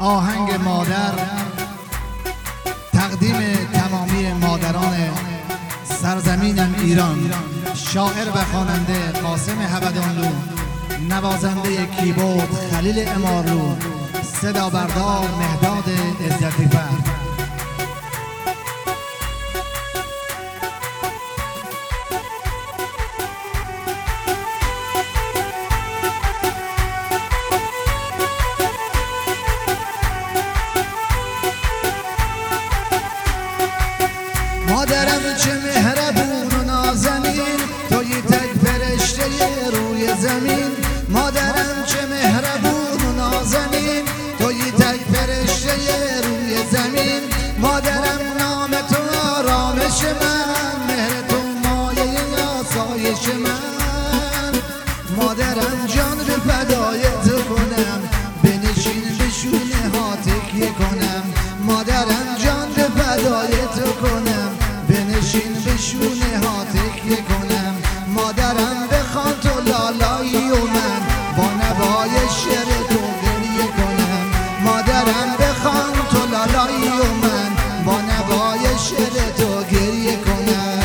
آهنگ مادر تقدیم تمامی مادران سرزمین ایران. شاعر و خواننده قاسم هبدانلو، نوازنده کیبورد خلیل امارلو، صدا بردار مهداد عزتی‌فر. مادرم چه مهربون و نازنین، توی تک فرشته روی زمین. مادرم چه مهربون و نازنین، توی تک فرشته روی زمین. مادرم نام تو آرامش من، مهر تو مایه آسایش من. مادرم جان رو فدای تو کنم، بنشین به شونه ها تکیه کنم. مادرم جان رو فدای تو کنم، بنشین به شونه ها تکیه کنم. مادرم بخوان تو لالایی و من با نوای شعر تو گریه کنم. مادرم بخوان تو لالایی و من با نوای شعر تو گریه کنم.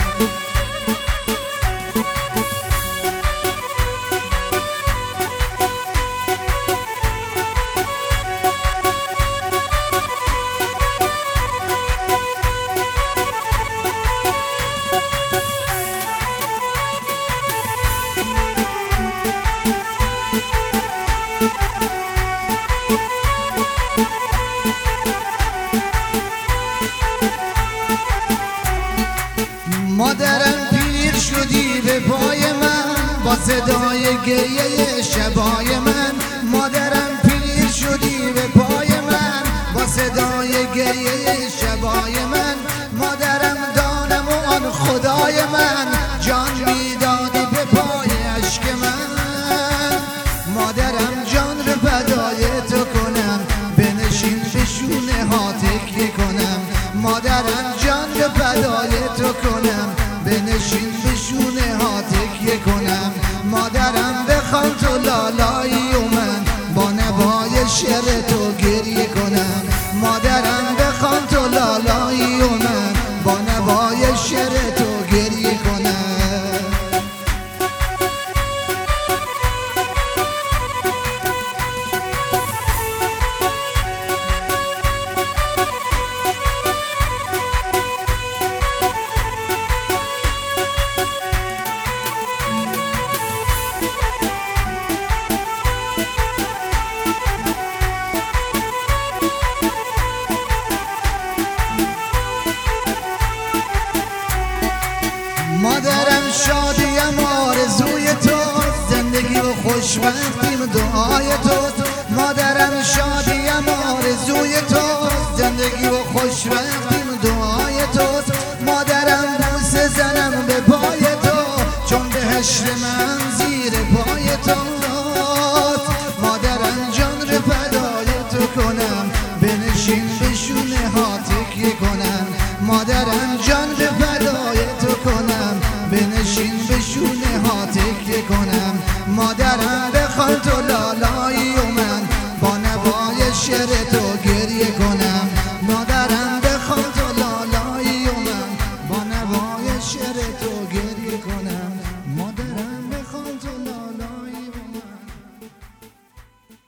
مادرم پیر شدی به پای من، با صدای گریه شبای من. مادرم پیر شدی به پای من، با صدای گریه شبای من. مادرم دانم و آن خدای من، جان میدادی به پای عشق من. مادرم جان رو فدای تو کنم، بنشین به شونه ها تکیه کنم. مادرم جان رو فدای تو کنم، بنشین به شونه ها تکیه کنم. مادرم بخوان تو لالایی و من با نوای شعر تو گریه کنم. مادرم بخوان تو لالایی و من با نوای شعر تو گریه کنم. مادرم شادیم آرزوی تو، زندگی و خوشبختیم دعای تو. مادرم شادیم آرزوی تو، زندگی و خوشبختیم دعای تو. مادرم بوسه زنم به پای تو، چون بهشت من زیر پای تو. مادرم جان رو فدای تو کنم، بنشین به شونه ها تکیه کنم. مادرم جان رو فدای تو کنم، بنشین به شونه ها تکیه کنم. مادرم